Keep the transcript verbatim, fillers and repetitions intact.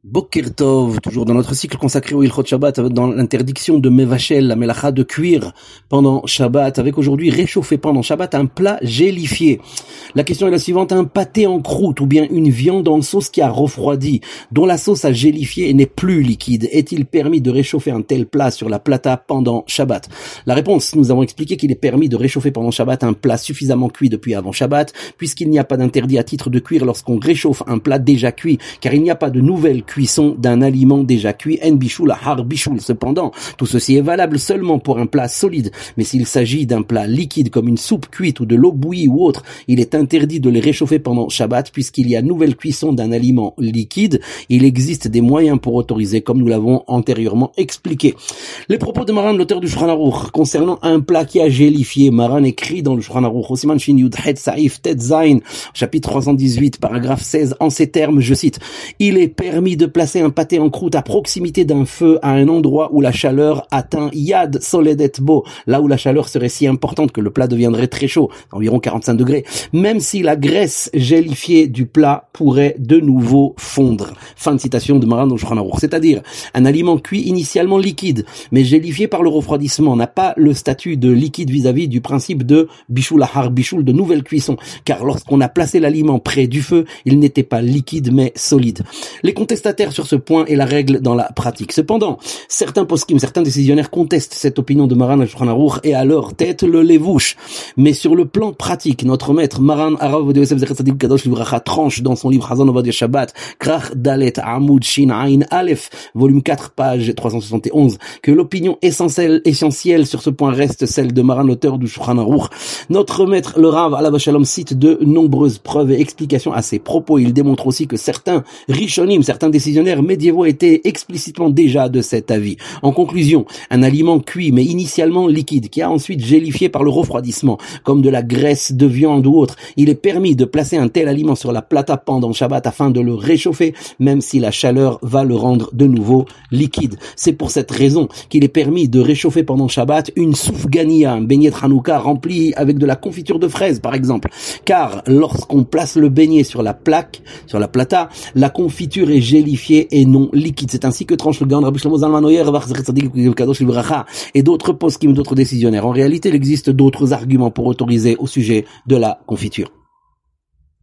Boker Tov, toujours dans notre cycle consacré au Ilchot Shabbat, dans l'interdiction de Mevachel, la melacha de cuire pendant Shabbat, avec aujourd'hui réchauffer pendant Shabbat un plat gélifié. La question est la suivante: un pâté en croûte ou bien une viande en sauce qui a refroidi, dont la sauce a gélifié et n'est plus liquide, est-il permis de réchauffer un tel plat sur la plata pendant Shabbat? La réponse: nous avons expliqué qu'il est permis de réchauffer pendant Shabbat un plat suffisamment cuit depuis avant Shabbat, puisqu'il n'y a pas d'interdit à titre de cuire lorsqu'on réchauffe un plat déjà cuit, car il n'y a pas de nouvelle cuisson d'un aliment déjà cuit, en bichoul har bichoul. Cependant, tout ceci est valable seulement pour un plat solide, mais s'il s'agit d'un plat liquide comme une soupe cuite ou de l'eau bouillie ou autre, il est interdit de les réchauffer pendant Shabbat, puisqu'il y a nouvelle cuisson d'un aliment liquide. Il existe des moyens pour autoriser, comme nous l'avons antérieurement expliqué. Les propos de Maran, l'auteur du Shulchan Aruch, concernant un plat qui a gélifié. Maran écrit dans le Shulchan Aruch, Osiman Shin Yud Het Saif Tet Zain, chapitre trois cent dix-huit, paragraphe seize, en ces termes, je cite: il est permis de placer un pâté en croûte à proximité d'un feu à un endroit où la chaleur atteint Yad Soledet Bo, là où la chaleur serait si importante que le plat deviendrait très chaud, environ quarante-cinq degrés, même si la graisse gélifiée du plat pourrait de nouveau fondre. Fin de citation de Maran dans le Shulchan Aruch. C'est-à-dire, un aliment cuit initialement liquide, mais gélifié par le refroidissement, n'a pas le statut de liquide vis-à-vis du principe de bichoul har bichoul, de nouvelle cuisson, car lorsqu'on a placé l'aliment près du feu, il n'était pas liquide mais solide. Les contestataires sur ce point est la règle dans la pratique. Cependant, certains poskim, certains décisionnaires contestent cette opinion de Maran al-Shulchan Aruch et à leur tête le levouche. Mais sur le plan pratique, notre maître Maran Arav Ovadia Yosef Zecher Tzadik Kadosh Livracha tranche dans son livre Hazon Ovadia Shabbat, Krach Dalet Amoud Shin Ain Aleph, volume quatre, page trois cent soixante et onze, que l'opinion essentielle, essentielle sur ce point reste celle de Maran, l'auteur du Shulchan Aruch. Notre maître, le Rav Alav Shalom, cite de nombreuses preuves et explications à ses propos. Il démontre aussi que certains Rishonim, certains décisionnaires médiévaux étaient explicitement déjà de cet avis. En conclusion, un aliment cuit mais initialement liquide, qui a ensuite gélifié par le refroidissement, comme de la graisse de viande ou autre, il est permis de placer un tel aliment sur la plata pendant Shabbat afin de le réchauffer, même si la chaleur va le rendre de nouveau liquide. C'est pour cette raison qu'il est permis de réchauffer pendant Shabbat une soufgania, un beignet de Hanouka rempli avec de la confiture de fraises par exemple, car lorsqu'on place le beignet sur la plaque, sur la plata, la confiture est gélifiée et non liquide. C'est ainsi que tranche le Gaon Rabbi Shlomo Zalman Oyer et d'autres poskim, d'autres décisionnaires. En réalité, il existe d'autres arguments pour autoriser au sujet de la confiture.